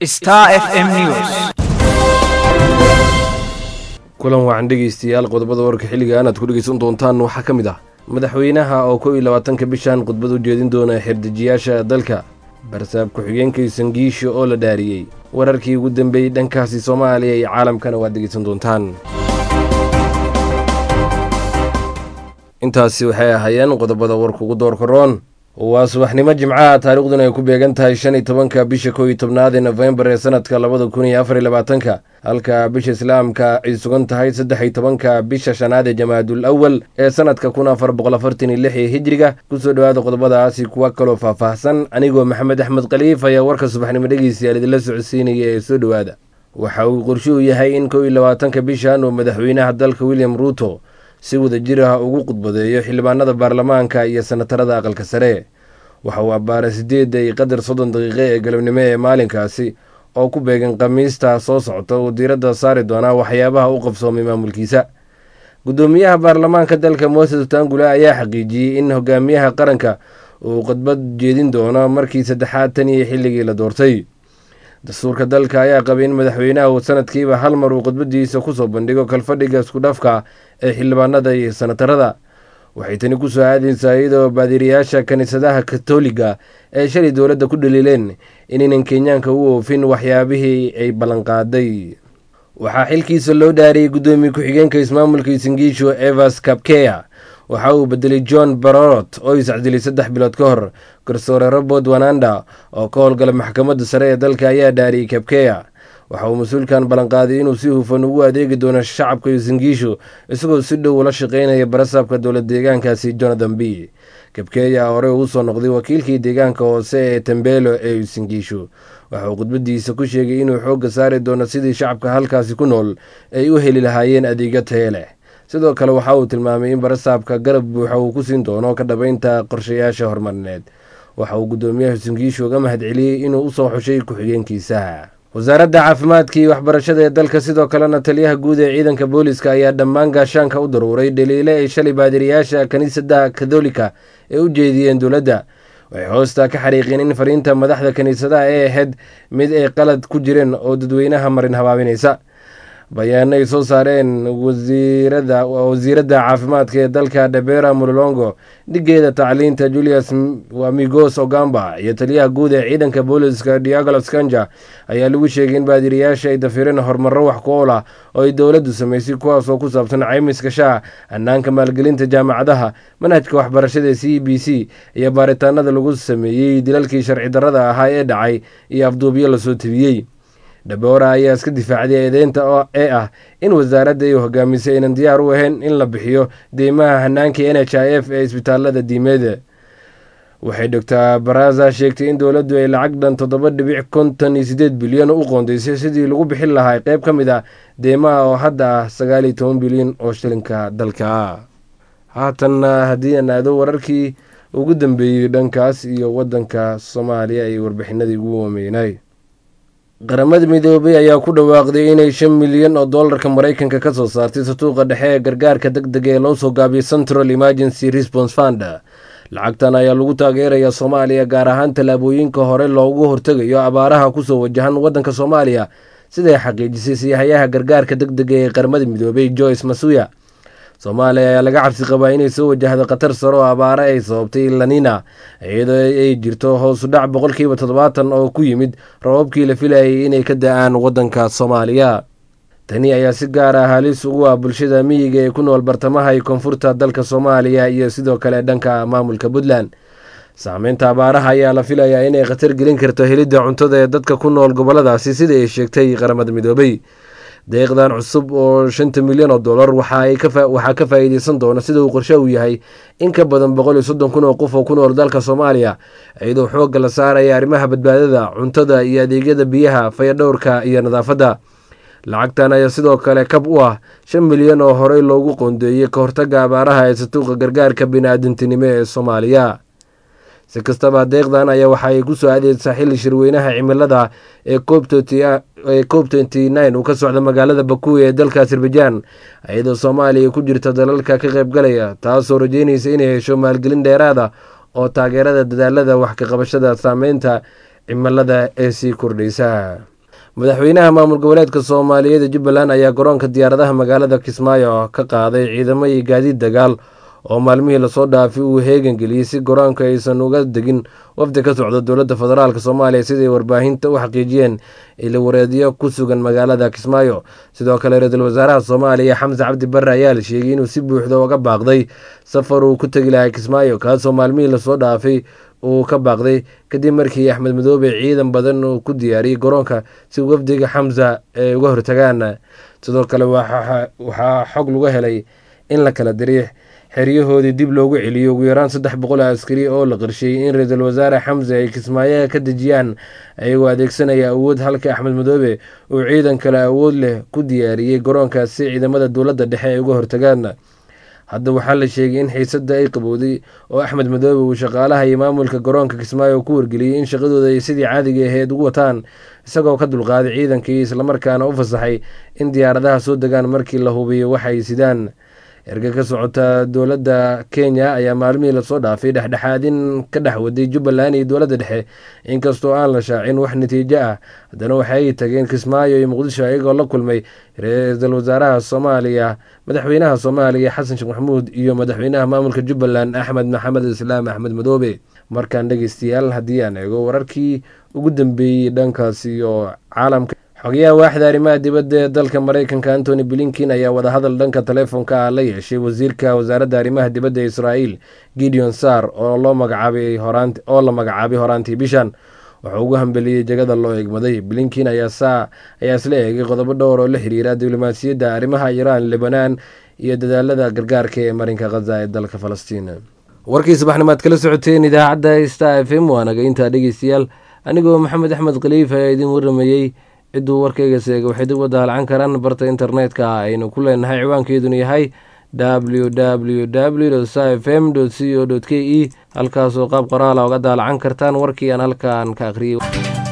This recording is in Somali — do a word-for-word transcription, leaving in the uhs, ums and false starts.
Star F M News. kulan wacan dhegeystayaal qodobada warka xilligan aad ku dhegeysan doontaan waxaa ka mid ah madaxweynaha oo kow iyo labaatanka bishan khudbad u jeedin doona xirdejiyaasha dalka barsaab ku-xigeenka sangiisho oo la dhaariyey wararkii ugu dambeeyey dhankaasi soomaaliya iyo caalamkana waad dhegeysan doontaan intaasi waxay ahaayeen qodobada warka ugu doorka roon waa subaxnimo jimcaha taariikhduna ay ku beegan tahay shan iyo tobanka bisha kow iyo tobnaad ee nofembar ee sanadka labada kun iyo afar iyo labaatanka halka bisha islaamka ay sugan tahay saddex iyo tobanka bisha shanaad ee jamaadul awal ee sanadka kun afar boqol afartan iyo lix ee hijriga kusoo dhowaada qodobadaasi kuwa kaloo faahfaahsan anigoo maxamed axmed khaliif ayaa warka subaxnimo dhegeystayaal idinla socodsiinaya ee soo dhowaada waxa uu qorshuhu yahay in kow iyo labaatanka bishan uu madaxweynaha dalka william ruuto si wada jir ah ugu khudbadeeyo xildhibaanada baarlamaanka iyo senatarada aqalka sare waxa uu abbaaray sideedda iyo qadar soddon daqiiqe ee galabnimo ee maalinkaasi oo ku beegan khamiista soo socota uu diiradda saari doonaa waxyaabaha u qabsoomay maamulkiisa guddoomiyaha baarlamaanka dalka mooses wetangula ayaa xaqiijiyey in hogaamiyaha qaranka uu khudbad jeedin doono markii saddexaad tan iyo xilligii la doortay dastuurka dalka ayaa qabay in madaxweynaha uu sanadkiiba hal mar uu khudbadiisa kusoo bandhigo kalfadhiga iskudhafka ee xildhibaanada iyo senatarada waxay tani kusoo aadaysaa iyadoo baadiriyaasha kiniisadaha katoliga ee shalay dowladda ku dhaliileen inaynan kenyaanka u oofin waxyaabihii ay ballanqaaday waxaa xilkiisa loo dhaariyey guddoomiye ku-xigeenka ismaamulka sangiisho evas kabkeya waxa uu bedelay john barorot oo iscdilay saddex bilood ka hor garsoore robert wananda oo ka howlgala maxkamadda sare ee dalka ayaa dhaariyey kabkeya waxa uu mas-uulkan ballanqaaday inuu si hufan ugu adeegi doono shacabka iyo sangiisho isagoo si dhow ula shaqeynaya barasaabka dowlad deegaankaasi jonathan b kabkeya horey uu soo noqday wakiilkii deegaanka hoose ee tembelo ee sangiisho waxa uu khudbadiisa ku sheegay inuu xoogga saari doono sidii shacabka halkaasi ku nool ay u heli lahaayeen adeegyo taye leh sidoo kale waxa uu tilmaamay in barasaabka garab buuxa uu ku siin doono ka dhabaynta qorshayaasha horumarineed waxa uu guddoomiyaha sangiisho uga mahad celiyey inuu usoo xushay ku-xigeenkiisa wasaaradda caafimaadka iyo waxbarashada ee dalka sidoo kalena taliyaha guud ee ciidanka booliska ayaa dhammaan gaashaanka u daruuray dhaliile ay shalay baadiriyaasha kiniisadda katolika ee u jeediyeen dowladda waxay hoosta ka xariiqeen in fariinta madaxda kiniisadaha ay ahayd mid ay qalad ku jireen oo dadweynaha marin habaabinaysa bayaano ay soo saareen wasiiradda caafimaadka ee dalka debera mulolongo dhigeeda tacliinta julius amigos ogamba iyo taliyaha guud ee ciidanka booliska diagolos kanja ayaa lagu sheegay in baadiriyaasha ay dafireen horumaro wax ku ool ah oo ay dowladdu samaysay kuwaas oo ku saabsan caymiska shaa hanaanka maalgelinta jaamacadaha manhajka waxbarashada c b c iyo baaritaanada lagu sameeyey dilalkii sharci darrada ahaa ee dhacay iyo afduubyo lasoo tebiyey debora ayaa iska difaacday eedeynta ee ah in wasaaradda ay hogaamisay aynan diyaar u ahayn in la bixiyo deymaha hanaanka n h i f ee isbitaalada diimeeda waxay doctor baraza sheegtay in dowladdu ay lacag dhan toddoba dhibic konton iyo sideed bilyan u qoondaysay sidii lagu bixin lahaa qeyb ka mid ah deymaha oo hadda ah sagaal iyo toban bilyan oo shilinka dalka haatanna haddii aan aado wararkii ugu dambeeyey dhankaas iyo wadanka soomaaliya iyo warbixinadii ugu waameynay qaramada midoobay ayaa ku dhawaaqday inay shan milyan oo doolarka maraykanka ka soo saartay sanduuqa dhexe ee gargaarka deg dega ee loo soo gaabiyay central emergency response fund lacagtan ayaa lagu taageerayaa soomaaliya gaar ahaan tallaabooyinka hore loogu hortegayo abaaraha kusoo wajahan waddanka soomaaliya siday xaqiijisay siyahayaha gargaarka deg dega ee qaramada midoobay joyce masuya soomaaliya ayaa laga cabsi qabaa inay soo wajahdo khatar sare oo abaare ay sababtay lanina iyadoo ay jirto hoosu dhac boqolkiiba toddobaatan oo ku yimid rababkii la filayay inay ka da-aan waddanka soomaaliya tani ayaa si gaar ah halis ugu ah bulshada miyiga ee ku nool bartamaha iyo koonfurta dalka soomaaliya iyo sidoo kale dhanka maamulka puntland saameynta abaaraha ayaa la filayaa inay khatar gelin karto helidda cuntada ee dadka ku nool goboladaasi sida ay sheegtay qaramada midoobay deeqdan cusub oo shanta milyan oo dollar waxaa ka faa'iideysan doona sida uu qorshe uu yahay in ka badan boqol iyo soddon kun oo qof oo ku nool dalka soomaaliya iyadoo xoogga la saaraya arrimaha badbaadada cuntada iyo adeegyada biyaha fayadhowrka iyo nadaafadda lacagtan ayaa sidoo kale kab u ah shan milyan oo horey loogu qoondeeyey ka hortagga abaaraha ee sanduuqa gargaarka bini-aadantinimo ee soomaaliya si kastaba deeqdan ayaa waxa ay kusoo aadeysaa xilli shirweynaha cimilada ee cop tenty nine uu ka socda magaalada bakuwe ee dalka azerbaijan iyadoo soomaaliya ku jirta dalalka ka qaybgalaya taasoo rajeynaysa inay hesho maalgelin dheeraada oo taageerada dadaalada wax ka qabashada saameynta cimilada ee sii kordhaysa madaxweynaha maamul goboleedka soomaaliyeed jubbaland ayaa garoonka diyaaradaha magaalada kismaayo ka qaaday ciidamo iyo gaadiid dagaal oo maalmihii lasoo dhaafay uu heegan geliyey si garoonka aysan uga degin wafdi ka socda dowladda federaalk soomaaliya siday warbaahinta u xaqiijiyeen ilawareedyo ku sugan magaalada kismaayo. sidoo kale ra-iisul wasaaraha soomaaliya xamse cabdi barre ayaa la sheegay inuu si buuxda uga baaqday safar uu ku tegi lahay kismaayo kaasoo maalmihii lasoo dhaafay uu ka baaqday kadib markii axmed madoobe ciidan badan uu ku diyaariyey garoonka si wafdiga xamsa ay uga hortagaan. sidoo kale waxaa xog lagu helay in la kala diray xeryahoodii dib loogu celiyo ugu yaraan saddex boqol askari oo la qorsheeyey in ra-iisul wasaare xamse ay kismaayo ka dejiyaan ayagoo adeegsanaya awood halka axmed madoobe uu ciidan kale awood leh ku diyaariyey garoonkaas si ciidamada dowladda dhexe ay uga hortagaan. hadda waxaa la sheegay in xiisadda ay qabowday oo axmed madoobe uu shaqaalaha iyo maamulka garoonka kismaayo ku wargeliyey in shaqadooda ay sidii caadiga ahayd ugu wataan isagoo ka dulqaaday ciidankii islamarkaana u fasaxay in diyaaradaha soo degaan markii la hubiyo waxay sidaan. erga ka socota dowladda kenya ayaa maalmihii lasoo dhaafay dhexdhexaadin ka dhex waday jubbaland iyo dowladda dhexe inkastoo aan la shaacin wax natiijo ah. haddana waxay tageen kismaayo iyo muqdisho ayagoo la kulmay ra-iisul wasaaraha soomaaliya madaxweynaha soomaaliya xasan sheekh maxamuud iyo madaxweynaha maamulka jubbaland axmed maxamed islaam axmed madoobe. markaan dhegeystayaal haddii aan eego wararkii ugu dambeeyey dhankaas iyo caalamka, xogayaha waaxda arrimaha dibadda ee dalka maraykanka antony blinken ayaa wadahadal dhanka taleefonka ah la yeeshay wasiirka wasaaradda arrimaha dibadda ee israa'iil gideon sar oo loo magacaabay horaant oo la magacaabay horaantii bishan. wuxuu ugu hambeliyey jagada loo egmaday. blinken ayaa saa ayaa isla eegay qodobo dhowr oo la xiriira diblomaasiyadda arrimaha iiraan, lebanaan iyo dadaalada gargaarka ee marinka khaza ee dalka falastiin. warkii subaxnimaad kala socoteen idaacadda star f m waanaga intaa dhegeystayaal, anigoo maxamed axmed khaliif ayaa idin waramayey. cidduu warkayga seega waxay dib wada halcan karaan barta internetka aynu ku leenahay ciwaankeeduna yahay w w w s f m c o k e halkaasoo qaab qoraala oga daalacan kartaan warkii aan halkaan ka akhriyey.